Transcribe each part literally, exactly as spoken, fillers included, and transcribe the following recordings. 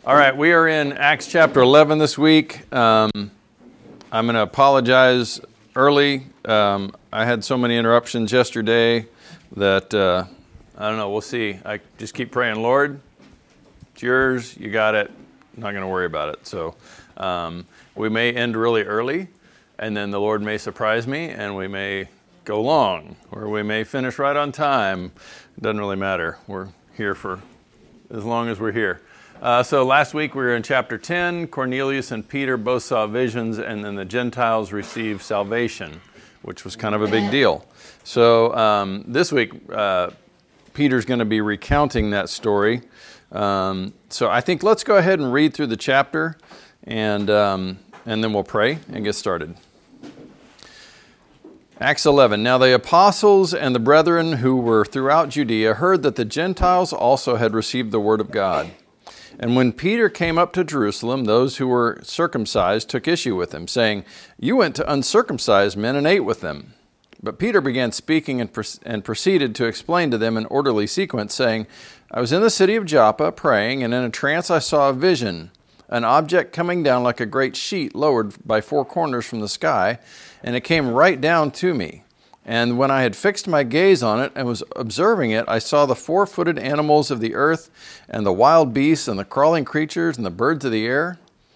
All right, we are in Acts chapter eleven this week. Um, I'm going to apologize early. Um, I had so many interruptions yesterday that, uh, I don't know, we'll see. I just keep praying, Lord, it's yours, you got it. I'm not going to worry about it. So um, we may end really early, and then the Lord may surprise me, and we may go long, or we may finish right on time. It doesn't really matter. We're here for as long as we're here. Uh, so last week we were in chapter ten. Cornelius and Peter both saw visions, and then the Gentiles received salvation, which was kind of a big deal. So um, this week uh, Peter's going to be recounting that story. Um, so I think let's go ahead and read through the chapter, and um, and then we'll pray and get started. Acts eleven. Now the apostles and the brethren who were throughout Judea heard that the Gentiles also had received the word of God. And when Peter came up to Jerusalem, those who were circumcised took issue with him, saying, "You went to uncircumcised men and ate with them." But Peter began speaking and, pro- and proceeded to explain to them in orderly sequence, saying, "I was in the city of Joppa praying, and in a trance I saw a vision, an object coming down like a great sheet lowered by four corners from the sky, and it came right down to me. And when I had fixed my gaze on it and was observing it, I saw the four-footed animals of the earth and the wild beasts and the crawling creatures and the birds of the air.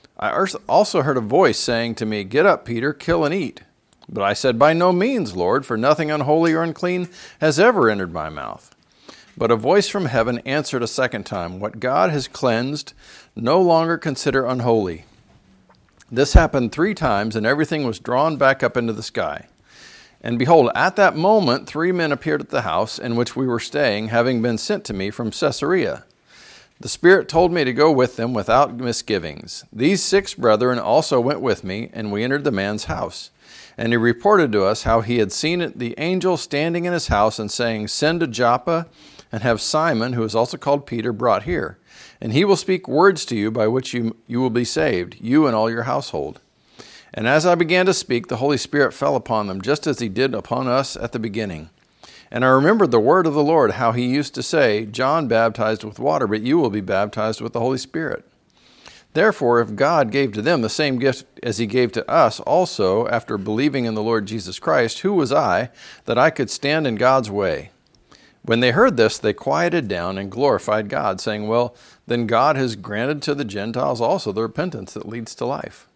I also heard a voice saying to me, 'Get up, Peter, kill and eat.' But I said, 'By no means, Lord, for nothing unholy or unclean has ever entered my mouth.' But a voice from heaven answered a second time, 'What God has cleansed, no longer consider unholy.' This happened three times, and everything was drawn back up into the sky. And behold, at that moment, three men appeared at the house in which we were staying, having been sent to me from Caesarea. The Spirit told me to go with them without misgivings. These six brethren also went with me, and we entered the man's house. And he reported to us how he had seen the angel standing in his house and saying, 'Send to Joppa and have Simon, who is also called Peter, brought here. And he will speak words to you by which you, you will be saved, you and all your household.' And as I began to speak, the Holy Spirit fell upon them, just as he did upon us at the beginning. And I remembered the word of the Lord, how he used to say, 'John baptized with water, but you will be baptized with the Holy Spirit.' Therefore, if God gave to them the same gift as he gave to us also, after believing in the Lord Jesus Christ, who was I, that I could stand in God's way?" When they heard this, they quieted down and glorified God, saying, "Well, then God has granted to the Gentiles also the repentance that leads to life."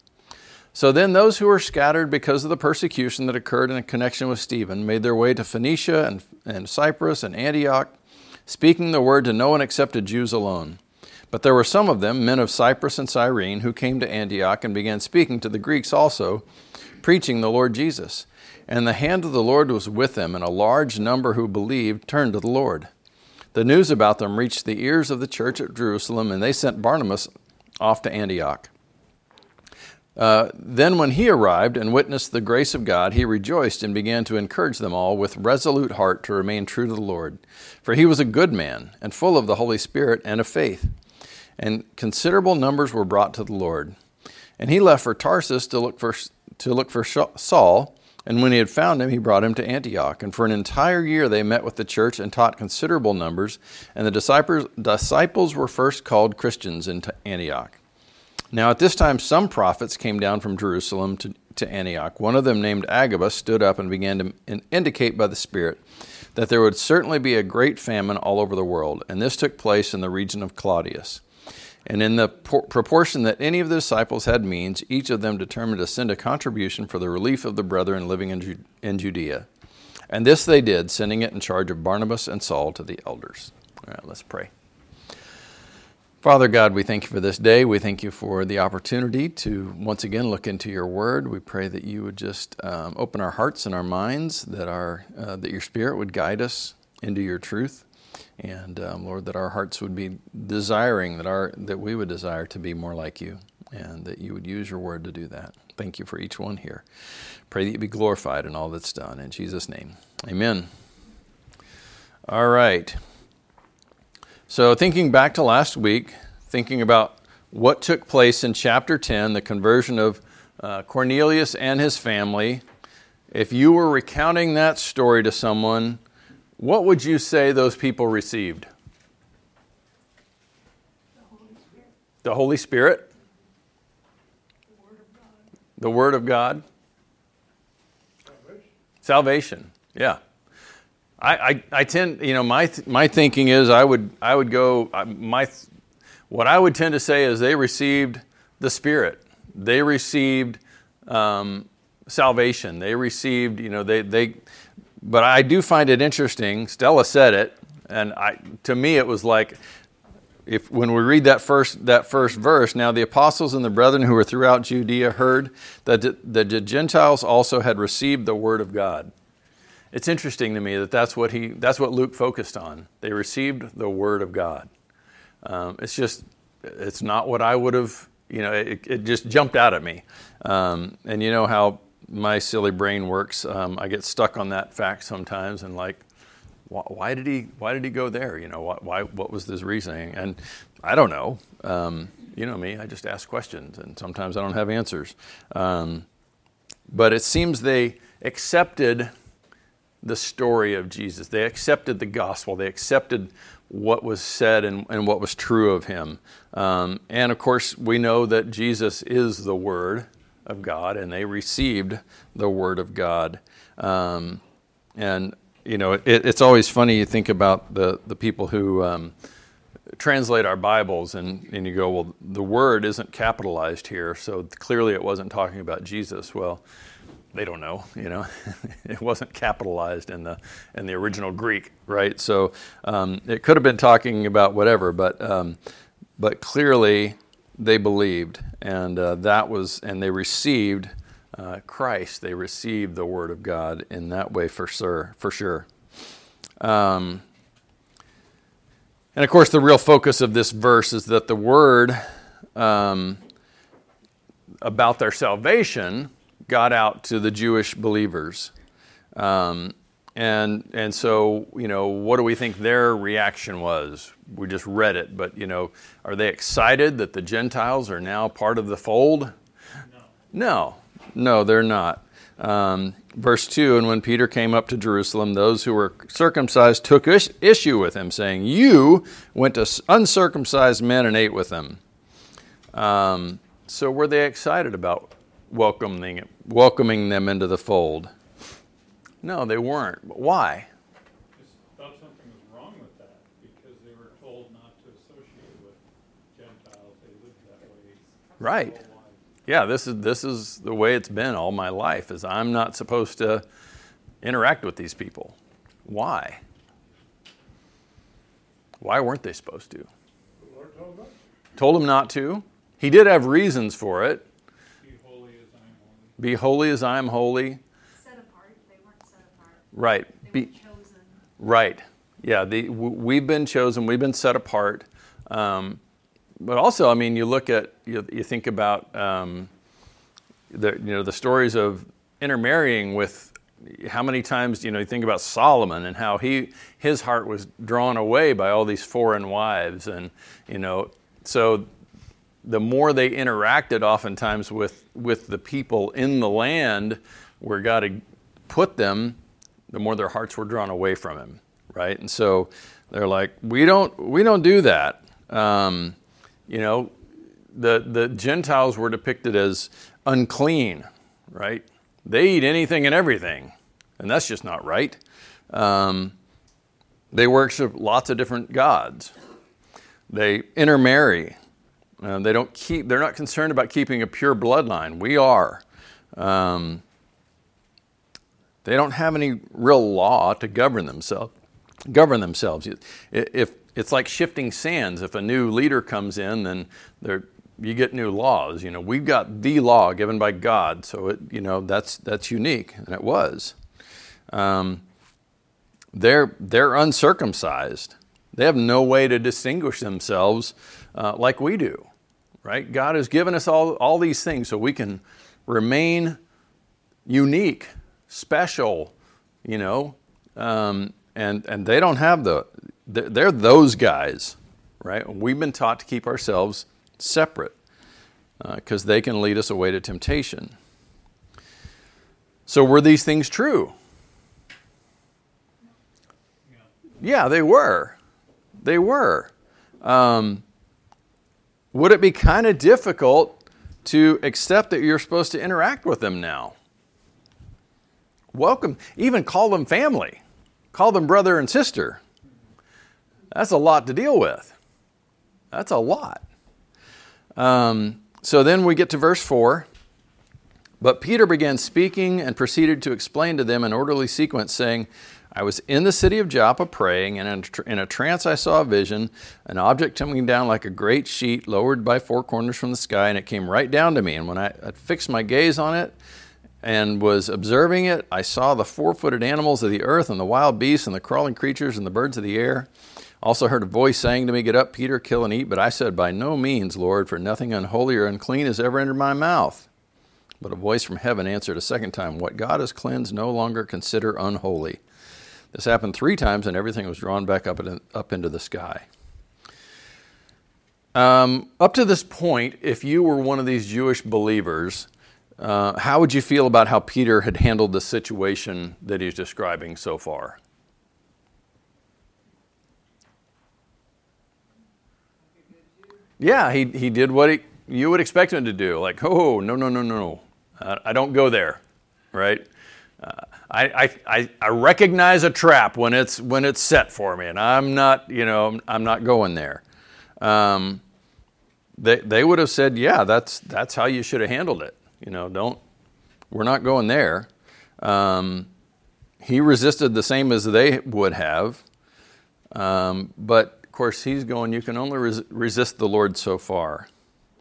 So then those who were scattered because of the persecution that occurred in connection with Stephen made their way to Phoenicia and, and Cyprus and Antioch, speaking the word to no one except to Jews alone. But there were some of them, men of Cyprus and Cyrene, who came to Antioch and began speaking to the Greeks also, preaching the Lord Jesus. And the hand of the Lord was with them, and a large number who believed turned to the Lord. The news about them reached the ears of the church at Jerusalem, and they sent Barnabas off to Antioch. Uh, then when he arrived and witnessed the grace of God, he rejoiced and began to encourage them all with resolute heart to remain true to the Lord. For he was a good man and full of the Holy Spirit and of faith. And considerable numbers were brought to the Lord. And he left for Tarsus to look for, to look for Saul, and when he had found him, he brought him to Antioch. And for an entire year they met with the church and taught considerable numbers, and the disciples, disciples were first called Christians in Antioch. Now at this time some prophets came down from Jerusalem to, to Antioch. One of them, named Agabus, stood up and began to in, indicate by the Spirit that there would certainly be a great famine all over the world, and this took place in the region of Claudius. And in the por- proportion that any of the disciples had means, each of them determined to send a contribution for the relief of the brethren living in, Ju- in Judea. And this they did, sending it in charge of Barnabas and Saul to the elders. All right, let's pray. Father God, we thank you for this day. We thank you for the opportunity to once again look into your word. We pray that you would just um, open our hearts and our minds, that our uh, that your Spirit would guide us into your truth. And um, Lord, that our hearts would be desiring, that our that we would desire to be more like you, and that you would use your word to do that. Thank you for each one here. Pray that you be glorified in all that's done. In Jesus' name, amen. All right. So thinking back to last week, thinking about what took place in chapter ten, the conversion of uh, Cornelius and his family, if you were recounting that story to someone, what would you say those people received? The Holy Spirit. The Holy Spirit. The Word of God. Salvation. Salvation. Yeah. I, I, I tend, you know, my th- my thinking is I would I would go my what I would tend to say is they received the Spirit. They received um, salvation. They received, you know, they they. But I do find it interesting. Stella said it, and I to me it was like, if when we read that first that first verse, now the apostles and the brethren who were throughout Judea heard that the, that the Gentiles also had received the word of God. It's interesting to me that that's what he that's what Luke focused on. They received the word of God. Um, it's just it's not what I would have. You know, it, it just jumped out at me. Um, and you know how my silly brain works. Um, I get stuck on that fact sometimes, and like, why, why did he? Why did he go there? You know, why? why what was this reasoning? And I don't know. Um, you know me. I just ask questions, and sometimes I don't have answers. Um, but it seems they accepted the story of Jesus. They accepted the gospel. They accepted what was said and, and what was true of him. Um, and of course, we know that Jesus is the Word of God, and they received the Word of God. Um, and, you know, it, it's always funny you think about the, the people who um, translate our Bibles, and, and you go, well, the Word isn't capitalized here, so clearly it wasn't talking about Jesus. Well, they don't know, you know. It wasn't capitalized in the in the original Greek, right? So um, it could have been talking about whatever, but um, but clearly they believed, and uh, that was, and they received uh, Christ. They received the Word of God in that way for sure, for sure. Um, and of course, the real focus of this verse is that the Word um, about their salvation got out to the Jewish believers. Um, and and so, you know, what do we think their reaction was? We just read it, but, you know, are they excited that the Gentiles are now part of the fold? No. No, no, they're not. Um, verse two, and when Peter came up to Jerusalem, those who were circumcised took is- issue with him, saying, you went to uncircumcised men and ate with them. Um, so were they excited about welcoming welcoming them into the fold? No, they weren't. But why? I thought something was wrong with that, because they were told not to associate with Gentiles. They lived that way. Right. Yeah, this is this is the way it's been all my life, is I'm not supposed to interact with these people. Why? Why weren't they supposed to? The Lord told them. Told them not to. He did have reasons for it. Be holy as I am holy. Set apart. They weren't set apart. Right. They Be, were chosen. Right. Yeah, the, w- we've been chosen. We've been set apart. Um, but also, I mean, you look at, you, you think about, um, the you know, the stories of intermarrying with, how many times, you know, you think about Solomon and how he his heart was drawn away by all these foreign wives. And, you know, so the more they interacted oftentimes with, with the people in the land where God had put them, the more their hearts were drawn away from him, right? And so they're like, we don't we don't do that. Um, you know, the the Gentiles were depicted as unclean, right? They eat anything and everything, and that's just not right. Um, they worship lots of different gods. They intermarry. Uh, they don't keep. They're not concerned about keeping a pure bloodline. We are. Um, they don't have any real law to govern themselves. Govern themselves. If it's like shifting sands, if a new leader comes in, then there you get new laws. You know, we've got the law given by God, so it you know that's that's unique, and it was. Um, they're they're uncircumcised. They have no way to distinguish themselves uh, like we do. Right? God has given us all, all these things so we can remain unique, special, you know, um, and, and they don't have the, they're those guys, right? We've been taught to keep ourselves separate because uh, they can lead us away to temptation. So were these things true? Yeah, they were. They were. Um, would it be kind of difficult to accept that you're supposed to interact with them now? Welcome, even call them family. Call them brother and sister. That's a lot to deal with. That's a lot. Um, so then we get to verse four. But Peter began speaking and proceeded to explain to them in orderly sequence, saying, I was in the city of Joppa praying, and in a, tr- in a trance I saw a vision, an object coming down like a great sheet lowered by four corners from the sky, and it came right down to me. And when I, I fixed my gaze on it and was observing it, I saw the four-footed animals of the earth and the wild beasts and the crawling creatures and the birds of the air. Also heard a voice saying to me, Get up, Peter, kill and eat. But I said, By no means, Lord, for nothing unholy or unclean has ever entered my mouth. But a voice from heaven answered a second time, What God has cleansed no longer consider unholy. This happened three times, and everything was drawn back up, in, up into the sky. Um, up to this point, if you were one of these Jewish believers, uh, how would you feel about how Peter had handled the situation that he's describing so far? Yeah, he, he did what he, you would expect him to do. Like, oh, no, no, no, no, no. I don't go there, right? Uh, I, I I recognize a trap when it's when it's set for me, and I'm not, you know, I'm not going there. Um, they they would have said, yeah, that's that's how you should have handled it. You know, don't we're not going there. Um, he resisted the same as they would have, um, but of course he's going. You can only res- resist the Lord so far.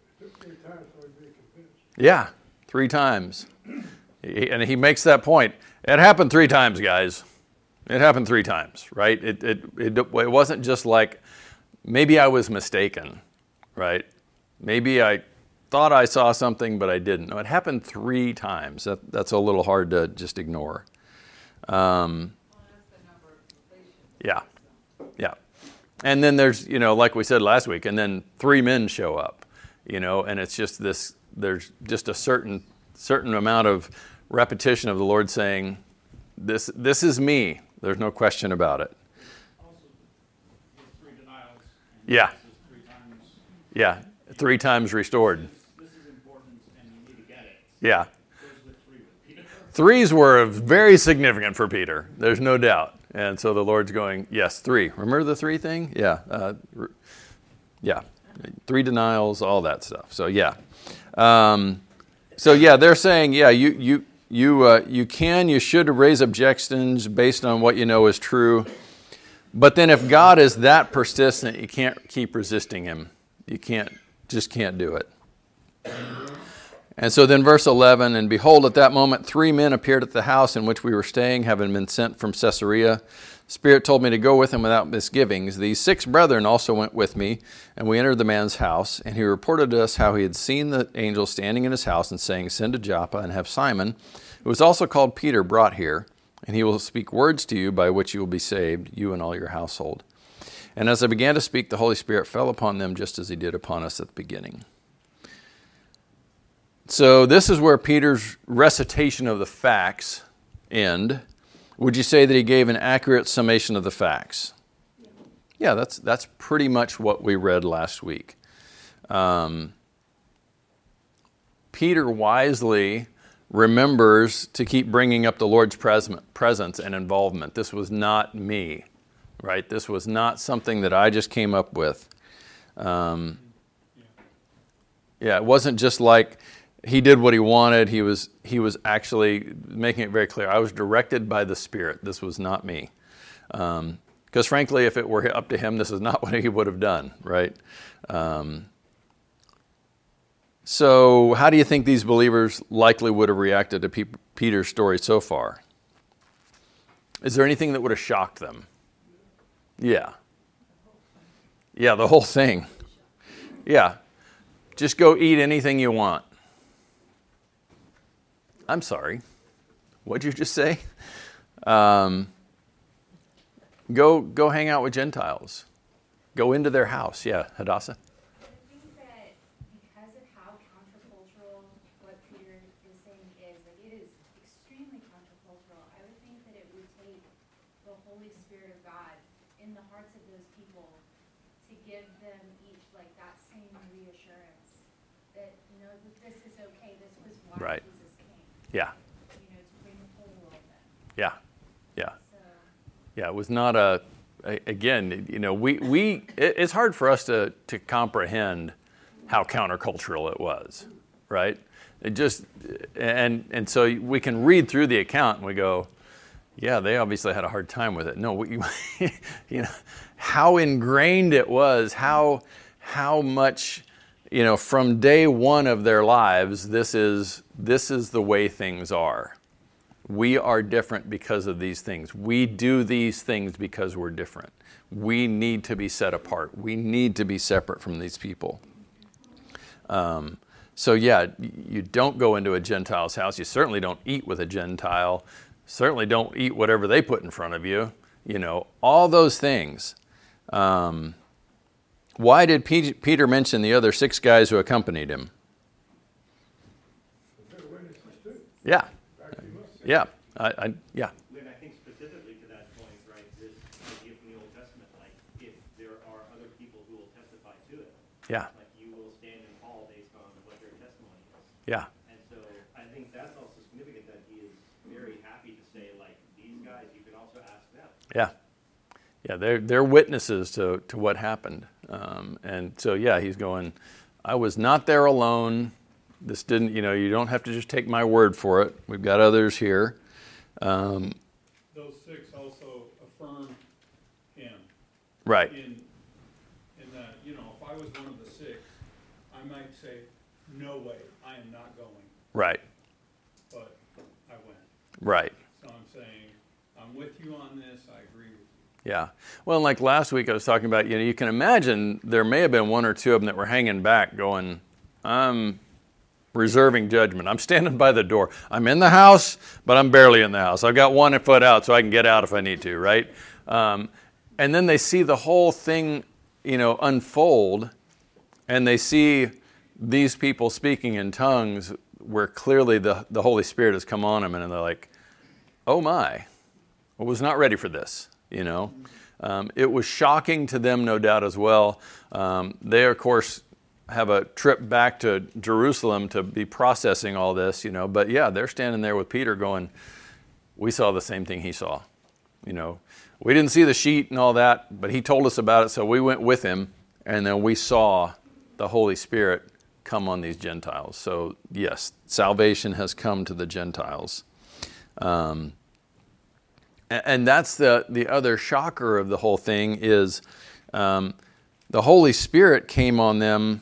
Yeah. Three times. And he makes that point. It happened three times, guys. It happened three times, right? It, it, it, it wasn't just like, maybe I was mistaken, right? Maybe I thought I saw something, but I didn't. No, it happened three times. That, that's a little hard to just ignore. Um, yeah, yeah. And then there's, you know, like we said last week, and then three men show up, you know, and it's just this, there's just a certain certain amount of repetition of the Lord saying, this this is me. There's no question about it. Also, three denials. Yeah. Three times. Yeah, three times restored. This is, this is important, and you need to get it. Yeah. Those are the three with Peter. Threes were very significant for Peter. There's no doubt. And so the Lord's going, yes, three. Remember the three thing? Yeah. Uh, yeah. Three denials, all that stuff. So, yeah. Um, so yeah, they're saying, yeah, you you you uh, you can, you should raise objections based on what you know is true, but then if God is that persistent, you can't keep resisting Him. You can't, just can't do it. And so then verse eleven, and behold, at that moment three men appeared at the house in which we were staying, having been sent from Caesarea. Spirit told me to go with him without misgivings. These six brethren also went with me, and we entered the man's house. And he reported to us how he had seen the angel standing in his house and saying, Send to Joppa and have Simon, who is also called Peter, brought here, and he will speak words to you by which you will be saved, you and all your household. And as I began to speak, the Holy Spirit fell upon them just as he did upon us at the beginning. So this is where Peter's recitation of the facts end. Would you say that he gave an accurate summation of the facts? Yeah, that's that's pretty much what we read last week. Um, Peter wisely remembers to keep bringing up the Lord's pres- presence and involvement. This was not me, right? This was not something that I just came up with. Um, yeah, it wasn't just like he did what he wanted. He was he was actually making it very clear. I was directed by the Spirit. This was not me. Um, because frankly, if it were up to him, this is not what he would have done, right? Um, so how do you think these believers likely would have reacted to P- Peter's story so far? Is there anything that would have shocked them? Yeah. Yeah, the whole thing. Yeah. Just go eat anything you want. I'm sorry. What'd you just say? Um, go go hang out with Gentiles. Go into their house. Yeah, Hadassah? I think that because of how countercultural what Peter is saying is, like it is extremely countercultural, I would think that it would take the Holy Spirit of God in the hearts of those people to give them each like that same reassurance that, you know, that this is okay, this was why Right. Jesus came, Yeah, you know, to bring the whole world in. yeah, yeah. So, Yeah, it was not a, a again, you know, we, we it, it's hard for us to, to comprehend how countercultural it was, right? It just, and and so we can read through the account and we go, yeah, they obviously had a hard time with it. No, we, you know, how ingrained it was, how how much, you know, from day one of their lives, this is this is the way things are. We are different because of these things. We do these things because we're different. We need to be set apart. We need to be separate from these people. Um, so yeah, you don't go into a Gentile's house. You certainly don't eat with a Gentile. Certainly don't eat whatever they put in front of you. You know, all those things. Um, why did P- Peter mention the other six guys who accompanied him? Yeah. Yeah, I, I, yeah, Lynn, I think specifically to that point, right, this idea from the Old Testament, like if there are other people who will testify to it, yeah, like you will stand and fall based on what their testimony is. yeah, And so I think that's also significant that he is very happy to say, like, these guys, you can also ask them. yeah. Yeah, they're, they're witnesses to, to what happened. Um, and so, yeah, he's going, I was not there alone. This didn't, you know, you don't have to just take my word for it. We've got others here. Um, Those six also affirmed him. right, In, in that, you know, if I was one of the six, I might say, no way, I am not going, right, but I went. right. So I'm saying, I'm with you on this, I agree with you. Yeah. Well, like last week I was talking about, you know, you can imagine there may have been one or two of them that were hanging back going, I'm reserving judgment. I'm standing by the door. I'm in the house, but I'm barely in the house. I've got one foot out so I can get out if I need to, right? Um, and then they see the whole thing, you know, unfold, and they see these people speaking in tongues where clearly the, the Holy Spirit has come on them, and they're like, oh my, I was not ready for this, you know. Um, it was shocking to them, no doubt, as well. Um, they, of course, have a trip back to Jerusalem to be processing all this, you know. But yeah, they're standing there with Peter going, we saw the same thing he saw. You know, we didn't see the sheet and all that, but he told us about it, so we went with him, and then we saw the Holy Spirit come on these Gentiles. So yes, salvation has come to the Gentiles. Um, and, and that's the, the other shocker of the whole thing is um, the Holy Spirit came on them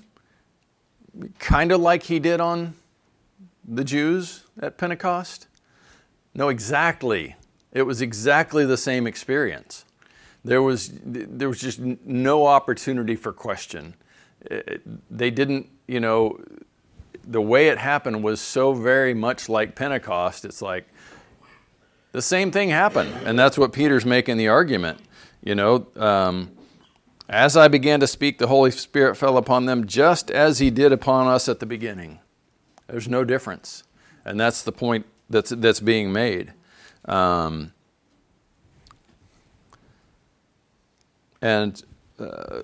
kind of like he did on the Jews at Pentecost. No, exactly. It was exactly the same experience. There was there was just no opportunity for question. It, they didn't, you know, the way it happened was so very much like Pentecost. It's like the same thing happened, and that's what Peter's making the argument. You know, um, as I began to speak, the Holy Spirit fell upon them just as he did upon us at the beginning. There's no difference. And that's the point that's that's being made. Um, and uh,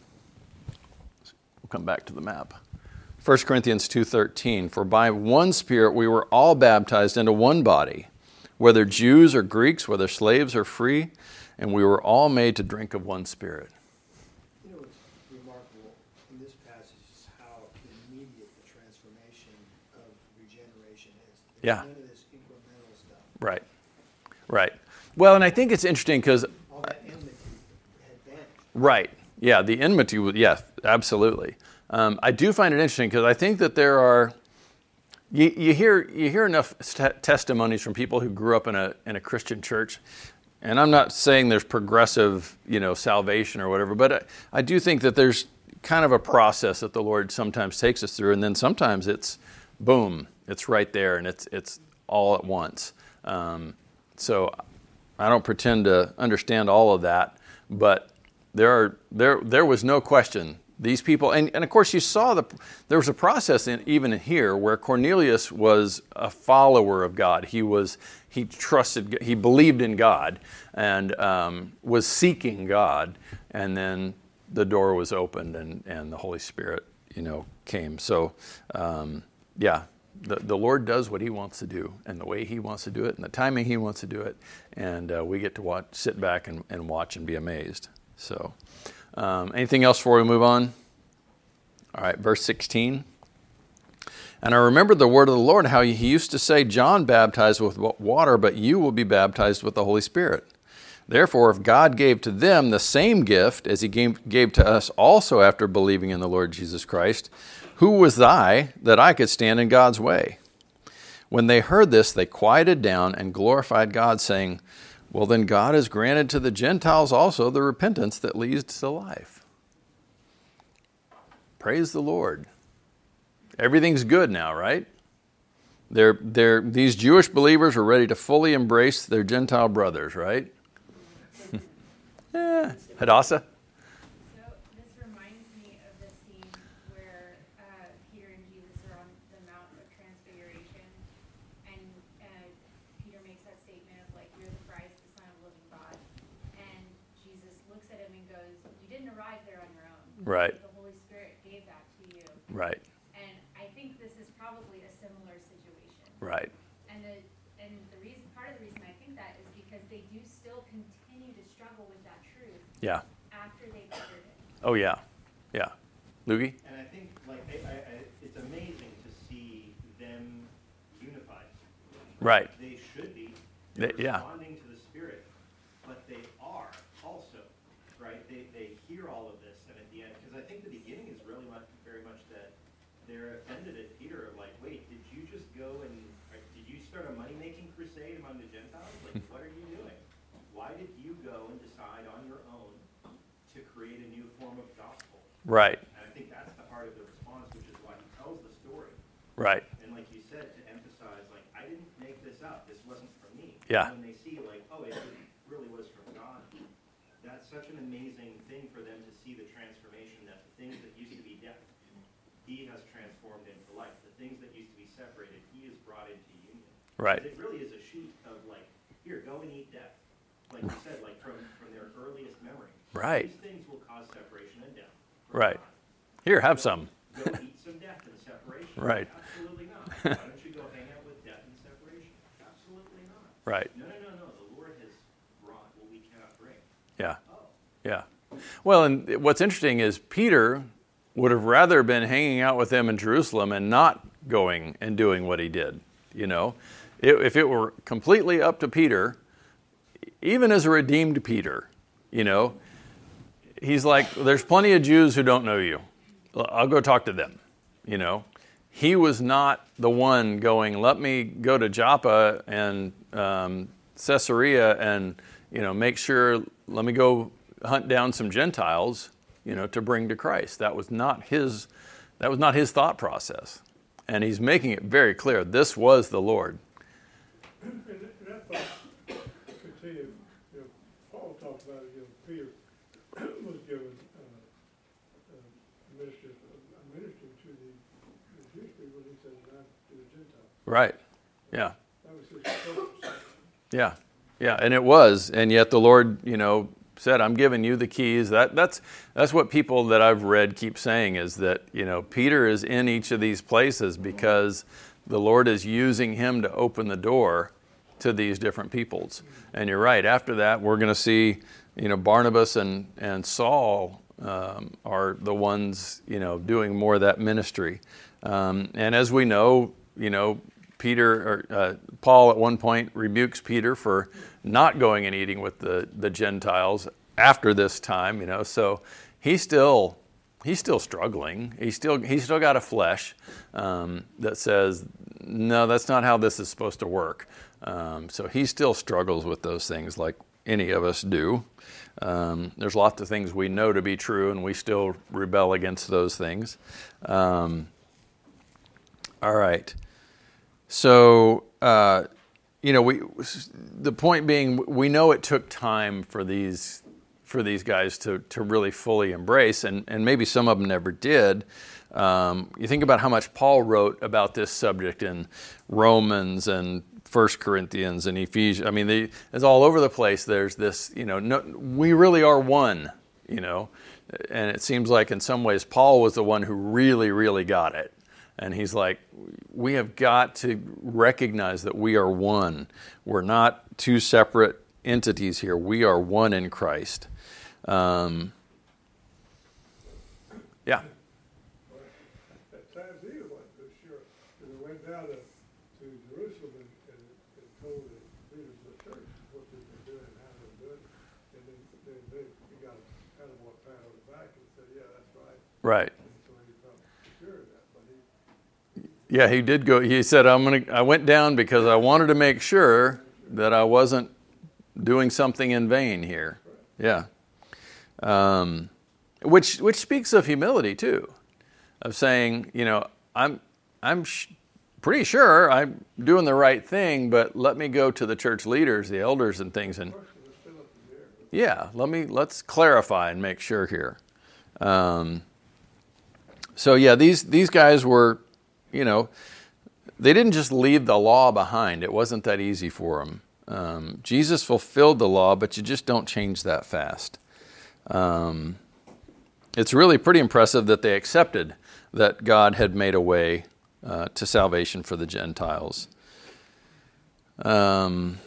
we'll come back to the map. First Corinthians two thirteen, for by one Spirit we were all baptized into one body, whether Jews or Greeks, whether slaves or free, and we were all made to drink of one Spirit. You know what's remarkable in this passage is how immediate the transformation of regeneration is. There's Yeah. none of this incremental stuff. Right, right. Well, and I think it's interesting because, All that enmity had vanished. right, yeah, the enmity, was- yeah, absolutely. Um, I do find it interesting because I think that there are, you, you hear you hear enough st- testimonies from people who grew up in a in a Christian church, and I'm not saying there's progressive, you know, salvation or whatever, but I, I do think that there's kind of a process that the Lord sometimes takes us through, and then sometimes it's boom, it's right there, and it's it's all at once. Um, so I don't pretend to understand all of that, but there are there there was no question. These people, and, and of course you saw the, there was a process in, even in here where Cornelius was a follower of God. He was, he trusted, he believed in God and um, was seeking God. And then the door was opened and, and the Holy Spirit, you know, came. So, um, yeah, the, the Lord does what he wants to do and the way he wants to do it and the timing he wants to do it. And uh, we get to watch, sit back and, and watch and be amazed. So, um, anything else before we move on? All right, verse sixteen. And I remembered the word of the Lord, how he used to say, John baptized with water, but you will be baptized with the Holy Spirit. Therefore, if God gave to them the same gift as he gave, gave to us also after believing in the Lord Jesus Christ, who was I that I could stand in God's way? When they heard this, they quieted down and glorified God, saying, well, then God has granted to the Gentiles also the repentance that leads to life. Praise the Lord. Everything's good now, right? They're, they're, these Jewish believers are ready to fully embrace their Gentile brothers, right? eh, Hadassah? So this reminds me of the scene where uh, Peter and Jesus are on the Mount of Transfiguration, and uh, Peter makes that statement of like, you're the Christ, the Son of the living God. And Jesus looks at him and goes, you didn't arrive there on your own. Right. The Holy Spirit gave that to you. Right. Right. And the and the reason part of the reason I think that is because they do still continue to struggle with that truth. Yeah. After they've heard it. Oh yeah, yeah. Loogie? And I think like I, I, I, it's amazing to see them unified. Right. They should be. They're they, yeah. responding to the Spirit, but they are also right. They they hear all of this, and at the end, because I think the beginning is really much very much that they're offended at Peter of like, wait, did you just go and did you start a money-making crusade among the Gentiles? Like, what are you doing? Why did you go and decide on your own to create a new form of gospel? Right. And I think that's the heart of the response, which is why he tells the story. Right. And like you said, to emphasize, like, I didn't make this up. This wasn't from me. Yeah. And when they see, like, oh, it really was from God, that's such an amazing thing for them to see the transformation that the things that used to be death, he has transformed into life. The things that used to be separated, he has brought into union. Right. It really is a sheet of like, here, go and eat death. Like you said, like from, from their earliest memory. Right. These things will cause separation and death. Right. Here, have some. Go eat some death and separation. Right. Absolutely not. Why don't you go hang out with death and separation? Absolutely not. Right. No, no, no, no. The Lord has brought what we cannot bring. Yeah. Oh. Yeah. Well, and what's interesting is Peter would have rather been hanging out with them in Jerusalem and not going and doing what he did. You know, it, if it were completely up to Peter, even as a redeemed Peter, you know, he's like, there's plenty of Jews who don't know you. I'll go talk to them. You know, he was not the one going, let me go to Joppa and um, Caesarea and, you know, make sure, let me go hunt down some Gentiles, you know, to bring to Christ. That was not his, that was not his thought process. And he's making it very clear, this was the Lord. And and I thought, continue, you know, Paul talked about it, you know, Peter was given uh, uh, ministry, uh, ministry to the, the Jewish people, and he said, not to the Gentiles. Right, yeah. That was his focus. Yeah, yeah, and it was, and yet the Lord, you know, said, I'm giving you the keys. That that's that's what people that I've read keep saying is that, you know, Peter is in each of these places because the Lord is using him to open the door to these different peoples. And you're right, after that we're going to see, you know, Barnabas and, and Saul um, are the ones, you know, doing more of that ministry. Um, and as we know, you know, Peter or uh, Paul at one point rebukes Peter for not going and eating with the, the Gentiles after this time, you know. So he's still he's still struggling. He's still he's still got a flesh um, that says, no, that's not how this is supposed to work. Um, so he still struggles with those things like any of us do. Um, there's lots of things we know to be true, and we still rebel against those things. Um, all right. So, uh, you know, we the point being, we know it took time for these for these guys to to really fully embrace, and, and maybe some of them never did. Um, you think about how much Paul wrote about this subject in Romans and First Corinthians and Ephesians. I mean, they, it's all over the place. There's this, you know, no, we really are one, you know. and it seems like in some ways Paul was the one who really, really got it. And he's like, we have got to recognize that we are one. We're not two separate entities here. We are one in Christ. Um, yeah. At times he wasn't so sure, because he went down to, to Jerusalem and, and, and told the leaders of the church what they've been doing and how they're doing it. And then, then they, he got kind of more pat on the back and said, yeah, that's right. Right. And so he felt secure of that, but he, Yeah, he did go. He said, "I'm gonna." I went down because I wanted to make sure that I wasn't doing something in vain here. Yeah, um, which which speaks of humility too, of saying, you know, I'm I'm sh- pretty sure I'm doing the right thing, but let me go to the church leaders, the elders, and things, and person was still up in the air. yeah, let me let's clarify and make sure here. Um, so yeah, these these guys were. You know, they didn't just leave the law behind. It wasn't that easy for them. Um, Jesus fulfilled the law, but you just don't change that fast. Um, it's really pretty impressive that they accepted that God had made a way uh, to salvation for the Gentiles. Um,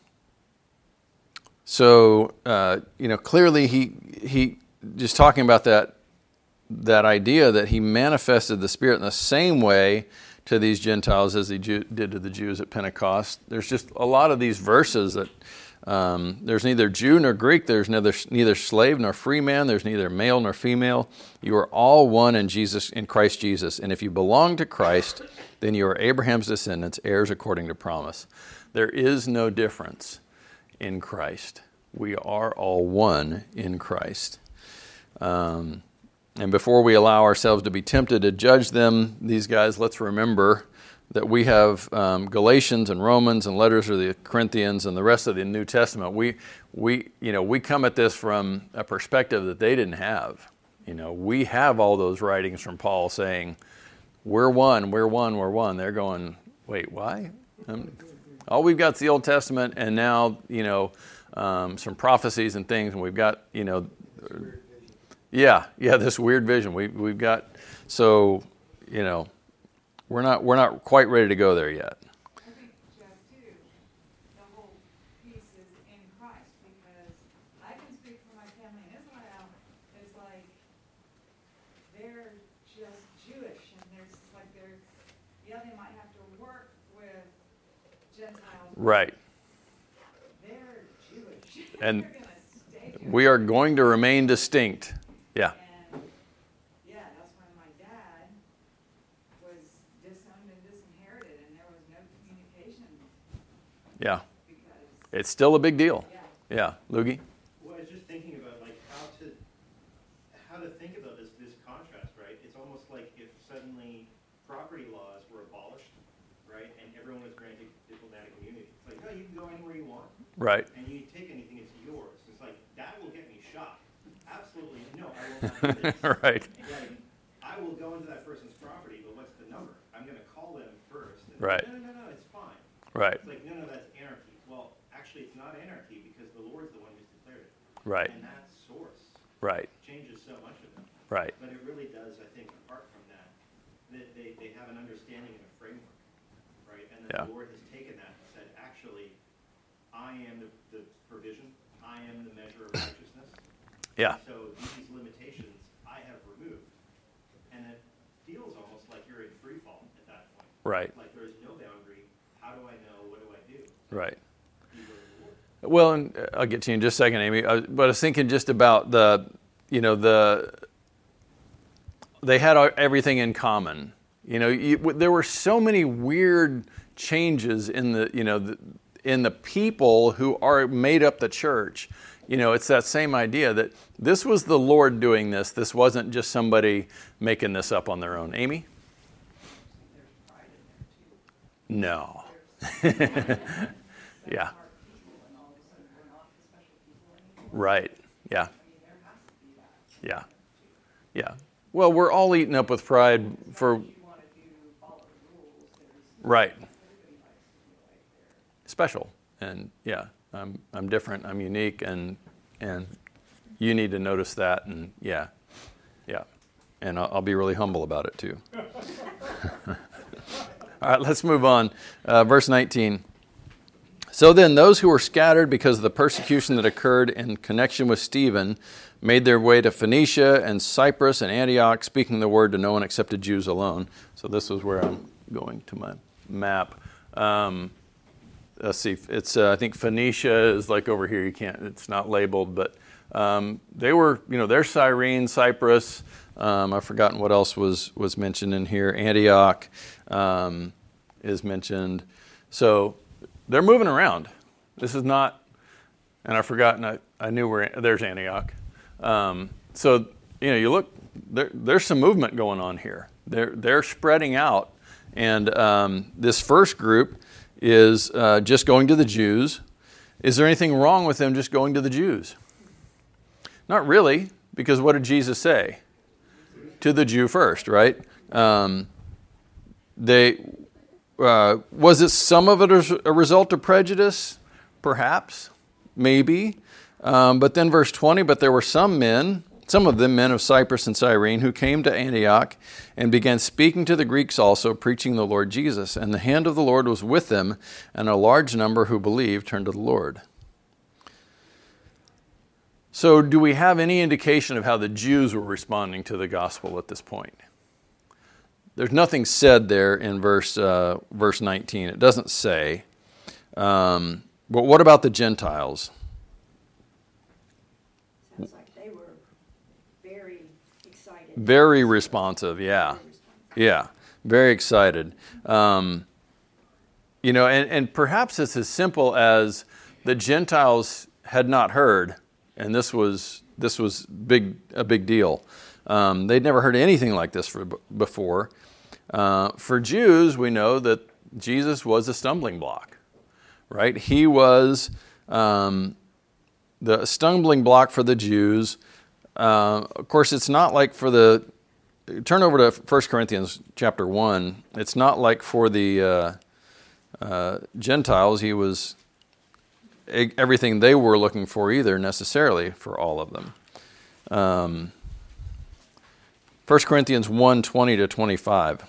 so, uh, you know, clearly he he just talking about that. that idea that he manifested the Spirit in the same way to these Gentiles as he Jew, did to the Jews at Pentecost. There's just a lot of these verses that um, there's neither Jew nor Greek, there's neither, neither slave nor free man, there's neither male nor female. You are all one in Jesus, in Christ Jesus. And if you belong to Christ, then you are Abraham's descendants, heirs according to promise. There is no difference in Christ. We are all one in Christ. Um, And before we allow ourselves to be tempted to judge them, these guys, let's remember that we have um, Galatians and Romans and letters of the Corinthians and the rest of the New Testament. We, we, you know, we come at this from a perspective that they didn't have. You know, we have all those writings from Paul saying, "We're one, we're one, we're one." They're going, "Wait, why?" Um, all we've got is the Old Testament, and now, you know, um, some prophecies and things, and we've got, you know. Yeah, yeah, this weird vision. We we've got, so, you know, we're not we're not quite ready to go there yet. I think, Jeff, too, the whole piece is in Christ, because I can speak for my family in Israel. It's like they're just Jewish, and there's like they're, yeah, they might have to work with Gentiles. Right. They're Jewish. And They're gonna stay Jewish. we are going to remain distinct. Yeah. And, yeah, that's when my dad was disowned and disinherited, and there was no communication Yeah. because, It's still a big deal. yeah. Yeah. Loogie? Well, I was just thinking about like how to how to think about this this contrast, right? It's almost like if suddenly property laws were abolished, right, and everyone was granted diplomatic immunity. It's like, oh, you can go anywhere you want, Right. and you take anything, it's yours. It's like that will get me shot. Absolutely no, I will not do this. Right. Like, I will go into that person's property, but what's the number? I'm going to call them first. And Right. No, no, no, it's fine. Right. It's like, no, no, that's anarchy. Well, actually, it's not anarchy because the Lord's the one who's declared it. Right. And that source Right. changes so much of them. Right. But it really does, I think, apart from that, that they, they have an understanding and a framework, right? And that Yeah. the Lord has taken that and said, actually, I am the, the provision. I am the measure of righteousness. Yeah. So these limitations I have removed. And it feels almost like you're in free fall at that point. Right. Like there's no boundary. How do I know? What do I do? Right. You go to the Lord. Well, and uh, I'll get to you in just a second, Amy. Uh, but I was thinking just about the, you know, the, they had uh, everything in common. You know, you, there were so many weird changes in the, you know, the, in the people who are made up the church. You know, it's that same idea that this was the Lord doing this. This wasn't just somebody making this up on their own. Amy? There's pride in there, too. No. Yeah. Our people, and all of a sudden, we're not the special people anymore. Right. Yeah. I mean, there has to be that. Yeah. Yeah. Well, we're all eaten up with pride for, If you want to do, follow the rules, there's, right, everybody likes to feel like they're special. And yeah, I'm I'm different, I'm unique, and and you need to notice that, and yeah, yeah. And I'll, I'll be really humble about it too. All right, let's move on. Uh, verse nineteen. So then those who were scattered because of the persecution that occurred in connection with Stephen made their way to Phoenicia and Cyprus and Antioch, speaking the word to no one except to Jews alone. So this was where I'm going to my map. Um, let's see, it's uh, I think Phoenicia is like over here. You can't, it's not labeled, but um, they were, you know, there's Cyrene, Cyprus. Um, I've forgotten what else was was mentioned in here. Antioch um, is mentioned. So they're moving around. This is not, and I've forgotten, I, I knew where, there's Antioch. Um, so, you know, you look, there, there's some movement going on here. They're, they're spreading out. And um, this first group is uh, just going to the Jews. Is there anything wrong with them just going to the Jews? Not really, because what did Jesus say? To the Jew first, right? Um, they... Uh, was it some of it a result of prejudice? Perhaps, maybe. Um, but then verse twenty, but there were some men, some of them men of Cyprus and Cyrene, who came to Antioch and began speaking to the Greeks also, preaching the Lord Jesus. And the hand of the Lord was with them, and a large number who believed turned to the Lord. So do we have any indication of how the Jews were responding to the gospel at this point? There's nothing said there in verse uh, verse nineteen. It doesn't say. Um, but what about the Gentiles? Sounds like they were very excited. Very responsive, yeah. Very responsive. Yeah, very excited. Um, you know, and, and perhaps it's as simple as the Gentiles had not heard, and this was this was big a big deal. Um, they'd never heard anything like this for, before. Uh, for Jews, we know that Jesus was a stumbling block, right? He was um, the stumbling block for the Jews. Uh, of course, it's not like for the, turn over to First Corinthians chapter one. It's not like for the uh, uh, Gentiles, he was everything they were looking for either necessarily for all of them. Um, First Corinthians one, twenty to twenty-five.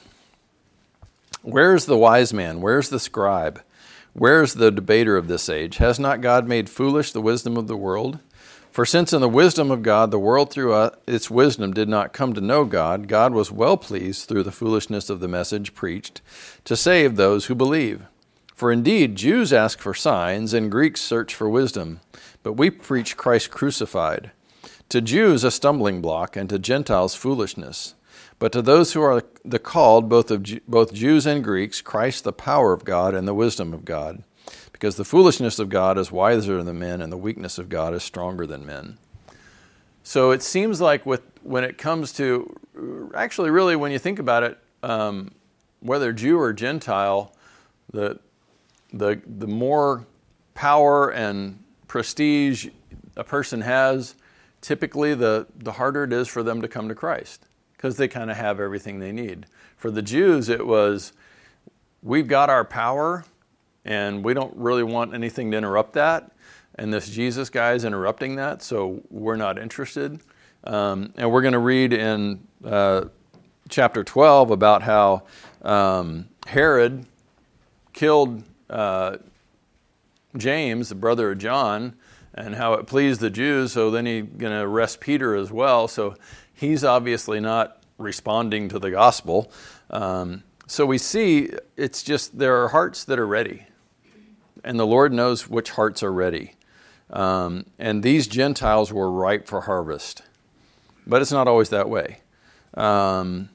Where is the wise man? Where is the scribe? Where is the debater of this age? Has not God made foolish the wisdom of the world? For since in the wisdom of God, the world through its wisdom did not come to know God, God was well pleased through the foolishness of the message preached to save those who believe. For indeed, Jews ask for signs and Greeks search for wisdom, but we preach Christ crucified. To Jews a stumbling block, and to Gentiles foolishness. But to those who are the called, both of both Jews and Greeks, Christ the power of God and the wisdom of God. Because the foolishness of God is wiser than men, and the weakness of God is stronger than men. So it seems like with when it comes to, actually really when you think about it, um, whether Jew or Gentile, the, the, the more power and prestige a person has, typically the, the harder it is for them to come to Christ because they kind of have everything they need. For the Jews, it was, we've got our power and we don't really want anything to interrupt that. And this Jesus guy is interrupting that, so we're not interested. Um, and we're going to read in uh, chapter twelve about how um, Herod killed uh, James, the brother of John, and how it pleased the Jews, so then he's going to arrest Peter as well. So he's obviously not responding to the gospel. Um, so we see it's just there are hearts that are ready. And the Lord knows which hearts are ready. Um, and these Gentiles were ripe for harvest. But it's not always that way. Um,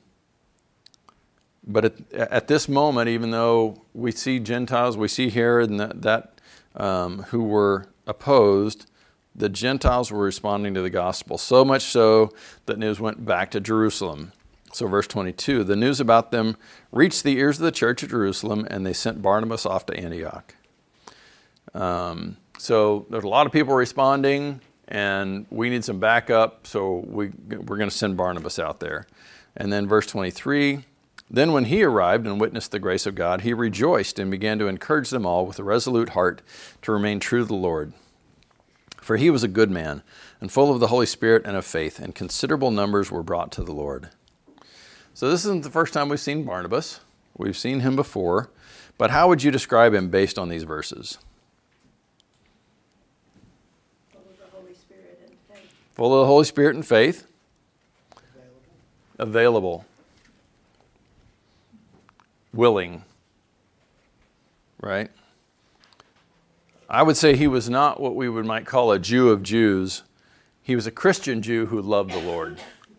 but at, at this moment, even though we see Gentiles, we see Herod and that, that um, who were opposed, the Gentiles were responding to the gospel, so much so that news went back to Jerusalem. So verse twenty-two, the news about them reached the ears of the church at Jerusalem, and they sent Barnabas off to Antioch. Um, so there's a lot of people responding, and we need some backup, so we, we're going to send Barnabas out there. And then verse twenty-three, then when he arrived and witnessed the grace of God, he rejoiced and began to encourage them all with a resolute heart to remain true to the Lord. For he was a good man, and full of the Holy Spirit and of faith, and considerable numbers were brought to the Lord. So this isn't the first time we've seen Barnabas. We've seen him before. But how would you describe him based on these verses? Full of the Holy Spirit and faith. Full of the Holy Spirit and faith. Available. Available. Willing. Right? I would say he was not what we would might call a Jew of Jews. He was a Christian Jew who loved the Lord.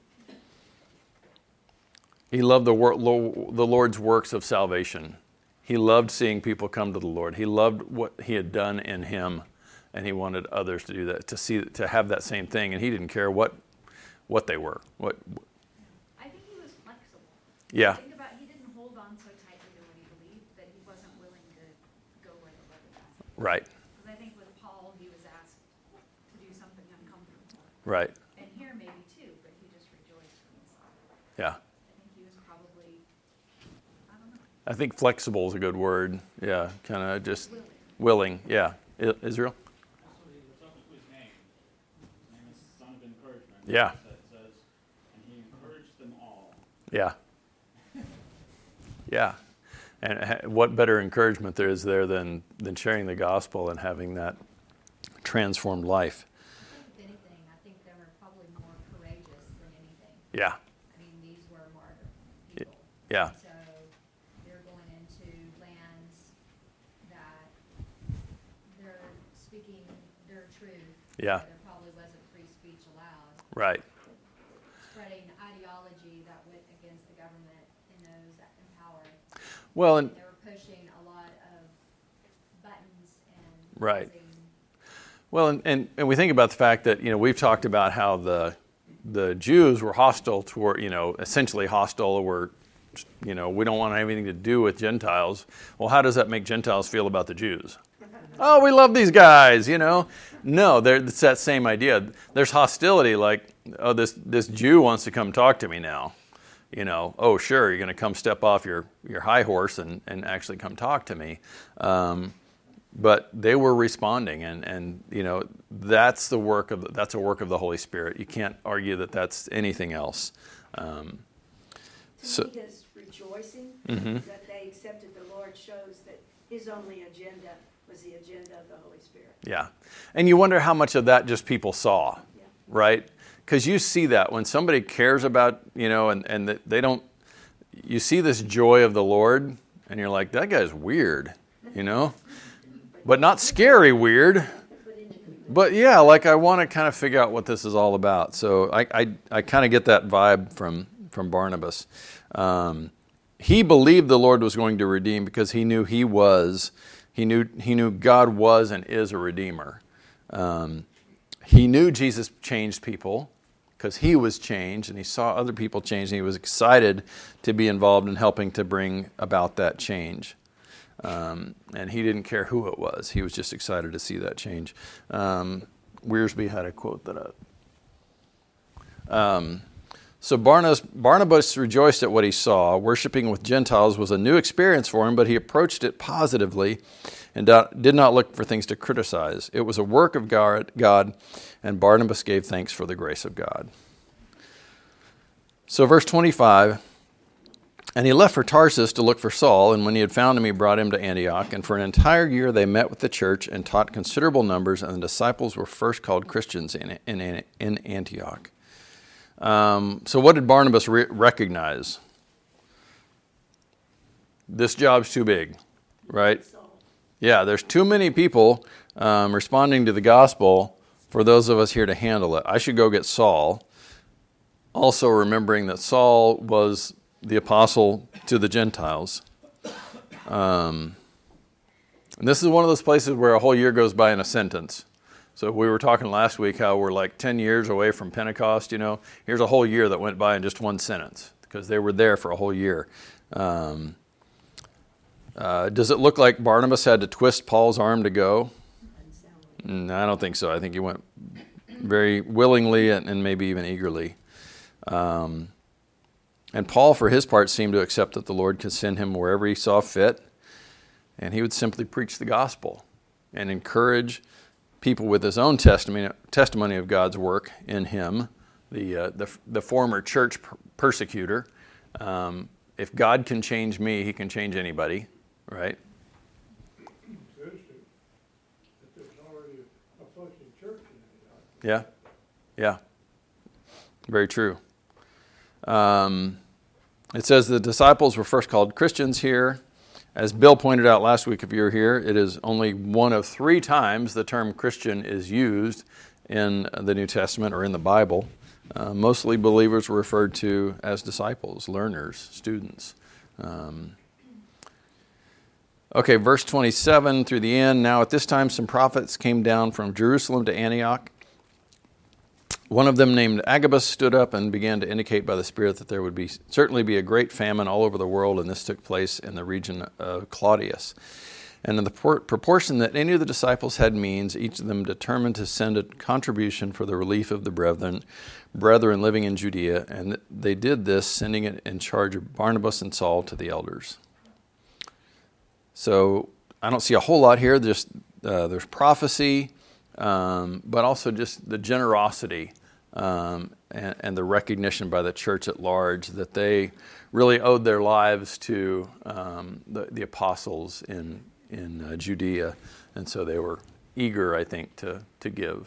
He loved the, wor- the Lord's works of salvation. He loved seeing people come to the Lord. He loved what he had done in him, and he wanted others to do that, to see, to have that same thing. And he didn't care what, what they were. What? I think he was flexible. Yeah. Think about, he didn't hold on so tightly to what he believed that he wasn't willing to go where the Lord was asking. Right. Because I think with Paul, he was asked to do something uncomfortable. Right. And here maybe too, but he just rejoiced from inside. Yeah. I think he was probably, I don't know, I think flexible is a good word. Yeah. Kind of just willing. willing. Yeah. I- Israel? That's what he was up to his name. His name is Son of Encouragement. Yeah. It says, and he encouraged them all. Yeah. Yeah. And ha- what better encouragement there is there than, than sharing the gospel and having that transformed life? If anything, I think they were probably more courageous than anything. Yeah. I mean, these were martyr people. Yeah. So they're going into lands that they're speaking their truth. Yeah. There probably wasn't free speech allowed. Right. Spreading ideology that went against the government and those that in power. Well, and They were pushing a lot of buttons and Right. causing- well, and, and, and we think about the fact that, you know, we've talked about how the the Jews were hostile toward, you know, essentially hostile, were, you know, we don't want anything to do with Gentiles. Well, how does that make Gentiles feel about the Jews? Oh, we love these guys, you know. No, there- it's that same idea. There's hostility, like, oh, this this Jew wants to come talk to me now. You know, oh, sure, you're going to come step off your, your high horse and, and actually come talk to me. Um, but they were responding, and, and you know, that's the work of that's a work of the Holy Spirit. You can't argue that that's anything else. Um, So- To me, his rejoicing Mhm. that they accepted the Lord shows that his only agenda was the agenda of the Holy Spirit. Yeah. And you wonder how much of that just people saw, Yeah. right? Because you see that when somebody cares about, you know, and, and that they don't, you see this joy of the Lord, and you're like, that guy's weird, you know? But not scary weird. But yeah, like I want to kind of figure out what this is all about. So I, I, I kind of get that vibe from, from Barnabas. Um, he believed the Lord was going to redeem because he knew he was, he knew he knew God was and is a redeemer. Um, he knew Jesus changed people because he was changed, and he saw other people change, and he was excited to be involved in helping to bring about that change. Um, and he didn't care who it was. He was just excited to see that change. Um, Wiersbe had a quote that up. Um, so Barnabas, Barnabas rejoiced at what he saw. Worshipping with Gentiles was a new experience for him, but he approached it positively and did not look for things to criticize. It was a work of God, and Barnabas gave thanks for the grace of God. So verse twenty-five, and he left for Tarsus to look for Saul, and when he had found him, he brought him to Antioch. And for an entire year they met with the church and taught considerable numbers, and the disciples were first called Christians in, in, in Antioch. Um, so what did Barnabas re- recognize? This job's too big, right? Yeah, there's too many people um, responding to the gospel for those of us here to handle it. I should go get Saul. Also remembering that Saul was the apostle to the Gentiles. Um, and this is one of those places where a whole year goes by in a sentence. So we were talking last week how we're like ten years away from Pentecost, you know. Here's a whole year that went by in just one sentence because they were there for a whole year. Um, uh, does it look like Barnabas had to twist Paul's arm to go? No, I don't think so. I think he went very willingly and, and maybe even eagerly. Um, and Paul, for his part, seemed to accept that the Lord could send him wherever he saw fit, and he would simply preach the gospel and encourage people with his own testimony testimony of God's work in him, the uh, the, the former church per- persecutor. Um, if God can change me, he can change anybody, right? It's interesting that there's already a functioning church in Antioch. Yeah, yeah, very true. Um, it says the disciples were first called Christians here. As Bill pointed out last week, if you were here, it is only one of three times the term Christian is used in the New Testament or in the Bible. Uh, mostly believers were referred to as disciples, learners, students. Um, okay, verse twenty-seven through the end. Now at this time some prophets came down from Jerusalem to Antioch. One of them, named Agabus, stood up and began to indicate by the Spirit that there would be certainly be a great famine all over the world, and this took place in the region of Claudius. And in the por- proportion that any of the disciples had means, each of them determined to send a contribution for the relief of the brethren, brethren living in Judea, and they did this, sending it in charge of Barnabas and Saul to the elders. So I don't see a whole lot here. Just uh, there's prophecy, um, but also just the generosity um, and, and the recognition by the church at large that they really owed their lives to um, the, the apostles in in uh, Judea, and so they were eager, I think, to to give.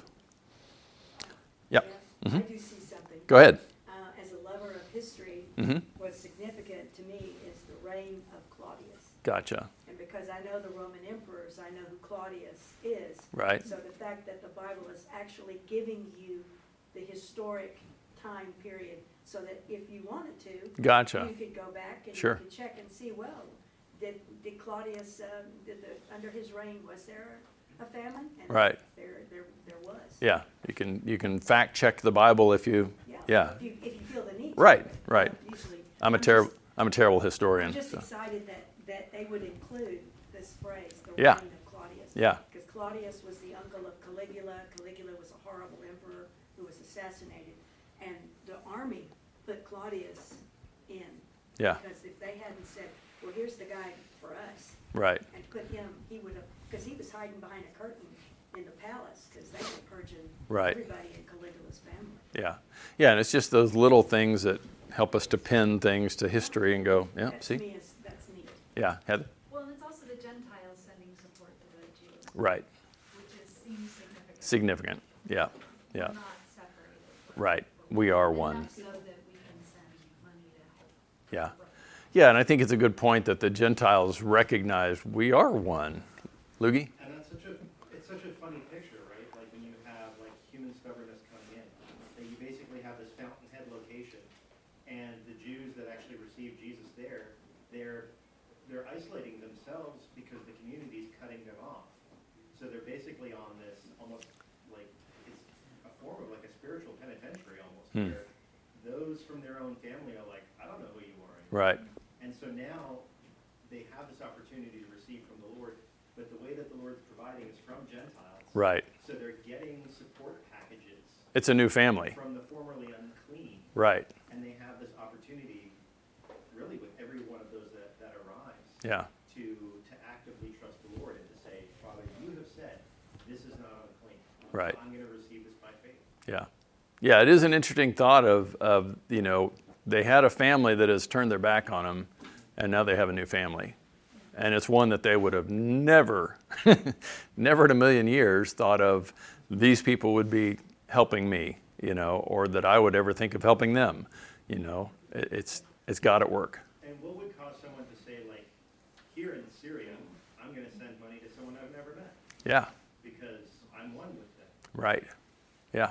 Yep. Yeah, Mhm. I do see something. Go ahead. Uh, as a lover of history, Mhm. what's significant to me is the reign of Claudius. Gotcha. And because I know the Roman emperors, I know who Claudius is. Right. So the fact that the Bible is actually giving you the historic time period, so that if you wanted to, Gotcha. you could go back and Sure. you could check and see, well, did, did Claudius, um, did the, under his reign, was there a famine? And Right. There, there, there was. Yeah. You can you can fact check the Bible if you. Yeah. If you, if you feel the need to. Right, but right. usually- I'm a just- terrible I'm a terrible historian. I'm just so. excited that, that they would include this phrase, the Yeah. reign of Claudius. Yeah. Because Claudius was the uncle of Caligula. Caligula was a horrible emperor who was assassinated. And the army put Claudius in. Yeah. Because if they hadn't said, well, here's the guy for us, Right. and put him, he would have, because he was hiding behind a curtain in the palace, because they were purging Right. everybody in Caligula's family. Yeah. Yeah, and it's just those little things that help us to pin things to history and go, yeah, That to see? me is, that's neat. Yeah, Heather? Well, and it's also the Gentiles sending support to the Jews, Right. which is, seems significant. Significant. Yeah. We're Yeah. not separated. Right. We are And one. enough so that we can send money to help. Yeah. Yeah, and I think it's a good point that the Gentiles recognize we are one. Loogie? And that's such a, it's such a funny picture, right? Like when you have like human stubbornness coming in, that you basically have this fountainhead location, and the Jews that actually receive Jesus there, they're they're isolating themselves because the community's cutting them off. So they're basically on this almost like it's a form of like a spiritual penitentiary almost, Hmm. where those from their own family are like, I don't know who you are anymore. Right. And so now they have this opportunity to receive from the Lord, but the way that the Lord's providing is from Gentiles. Right. So they're getting support packages It's a new family. from the formerly unclean, Right. and they have this opportunity, really with every one of those that, that arrives, Yeah. to to actively trust the Lord and to say, Father, you have said this is not unclean. Right. I'm going to receive this by faith. Yeah. Yeah, it is an interesting thought of, of, you know, they had a family that has turned their back on them, and now they have a new family. And it's one that they would have never, never in a million years thought of these people would be helping me, you know, or that I would ever think of helping them. You know, it, it's it's God at work. And what would cause someone to say, like, here in Syria, I'm going to send money to someone I've never met Yeah, because I'm one with them. right. Yeah.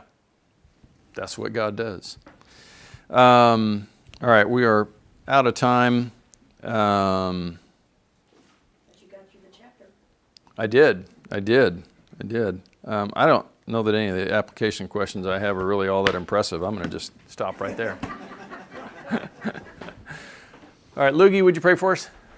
That's what God does. Um, all right, we are out of time. Um, But you got through the chapter. I did. I did. I did. Um, I don't know that any of the application questions I have are really all that impressive. I'm going to just stop right there. All right, Loogie, would you pray for us?